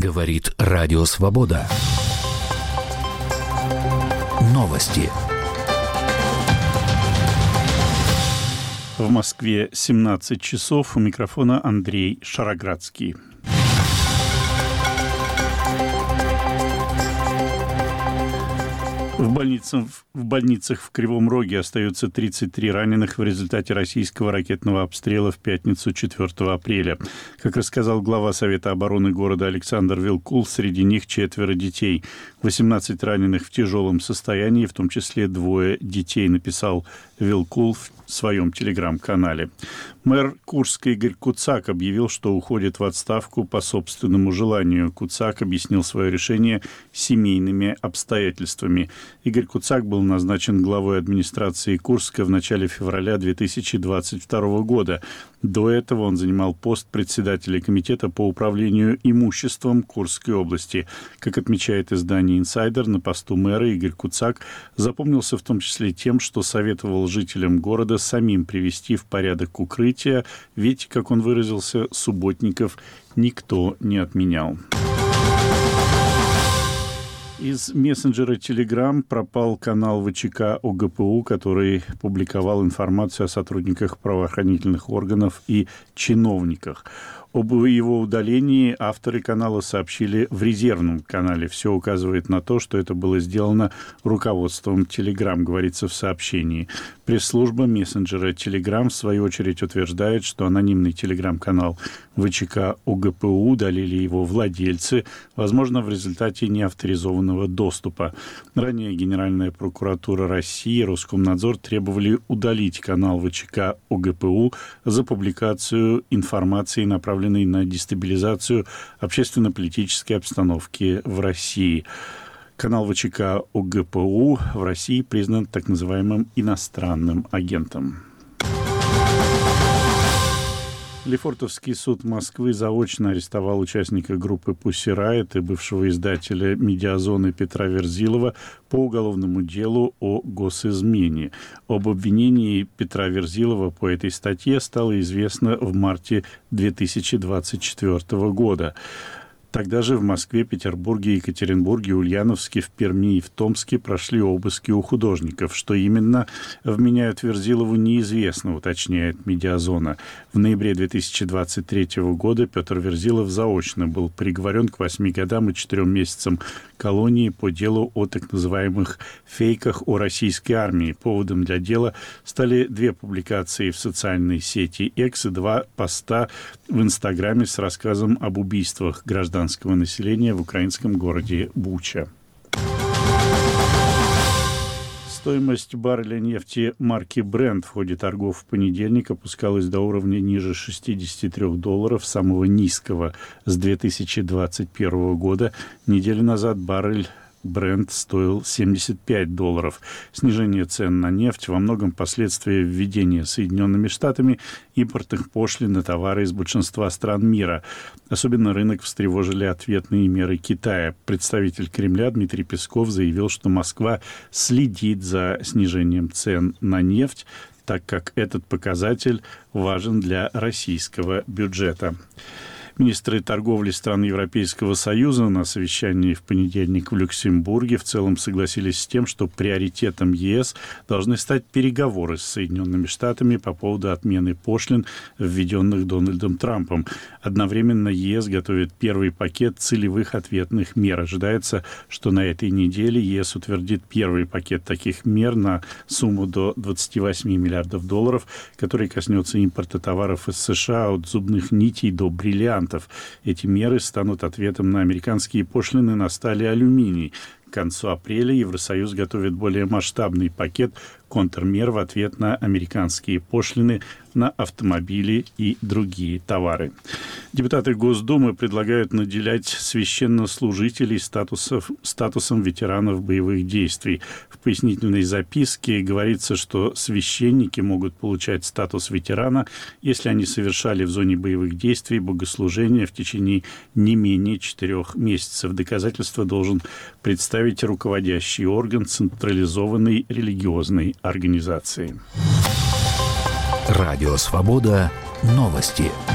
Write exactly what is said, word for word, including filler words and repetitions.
Говорит Радио Свобода. Новости. В Москве семнадцать часов. У микрофона Андрей Шароградский. В больницах, в больницах в Кривом Роге остаются тридцать три раненых в результате российского ракетного обстрела в пятницу четвёртого апреля. Как рассказал глава Совета обороны города Александр Вилкул, среди них четверо детей. восемнадцать раненых в тяжелом состоянии, в том числе двое детей, написал Вилкул в своем телеграм-канале. Мэр Курска Игорь Куцак объявил, что уходит в отставку по собственному желанию. Куцак объяснил свое решение семейными обстоятельствами. Игорь Куцак был назначен главой администрации Курска в начале февраля две тысячи двадцать второго года. До этого он занимал пост председателя комитета по управлению имуществом Курской области. Как отмечает издание «Инсайдер», на посту мэра Игорь Куцак запомнился в том числе тем, что советовал жителям города самим привести в порядок укрытия, ведь, как он выразился, субботников никто не отменял. Из мессенджера Telegram пропал канал ВЧК ОГПУ, который публиковал информацию о сотрудниках правоохранительных органов и чиновниках. Об его удалении авторы канала сообщили в резервном канале. Все указывает на то, что это было сделано руководством Telegram, говорится в сообщении. Пресс-служба мессенджера Telegram, в свою очередь, утверждает, что анонимный Telegram-канал ВЧК ОГПУ удалили его владельцы, возможно, в результате неавторизованного доступа. Ранее Генеральная прокуратура России и Роскомнадзор требовали удалить канал ВЧК ОГПУ за публикацию информации, направленной на дестабилизацию общественно-политической обстановки в России. Канал ВЧК ОГПУ в России признан так называемым иностранным агентом. Лефортовский суд Москвы заочно арестовал участника группы Pussy Riot и бывшего издателя «Медиазоны» Петра Верзилова по уголовному делу о госизмене. Об обвинении Петра Верзилова по этой статье стало известно в марте две тысячи двадцать четвёртого года. Тогда же в Москве, Петербурге, Екатеринбурге, Ульяновске, в Перми и в Томске прошли обыски у художников. Что именно вменяют Верзилову, неизвестно, уточняет «Медиазона». В ноябре две тысячи двадцать третьего года Петр Верзилов заочно был приговорен к восьми годам и четырем месяцам колонии по делу о так называемых фейках о российской армии. Поводом для дела стали две публикации в социальной сети X и два поста в Инстаграме с рассказом об убийствах граждан населения в украинском городе Буча. Стоимость барреля нефти марки Brent в ходе торгов в понедельник опускалась до уровня ниже шестидесяти трёх долларов, самого низкого с две тысячи двадцать первого года. Неделю назад баррель Brent стоил семьдесят пять долларов. Снижение цен на нефть во многом последствия введения Соединенными Штатами импортных пошлин на товары из большинства стран мира. Особенно рынок встревожили ответные меры Китая. Представитель Кремля Дмитрий Песков заявил, что Москва следит за снижением цен на нефть, так как этот показатель важен для российского бюджета. Министры торговли стран Европейского Союза на совещании в понедельник в Люксембурге в целом согласились с тем, что приоритетом ЕС должны стать переговоры с Соединенными Штатами по поводу отмены пошлин, введенных Дональдом Трампом. Одновременно ЕС готовит первый пакет целевых ответных мер. Ожидается, что на этой неделе ЕС утвердит первый пакет таких мер на сумму до двадцати восьми миллиардов долларов, который коснется импорта товаров из США от зубных нитей до бриллиантов. Эти меры станут ответом на американские пошлины на сталь и алюминий. К концу апреля Евросоюз готовит более масштабный пакет контрмер в ответ на американские пошлины на автомобили и другие товары. Депутаты Госдумы предлагают наделять священнослужителей статусов, статусом ветеранов боевых действий. В пояснительной записке говорится, что священники могут получать статус ветерана, если они совершали в зоне боевых действий богослужения в течение не менее четырех месяцев. Доказательство должен представить руководящий орган централизованной религиозной организации. Радио Свобода. Новости.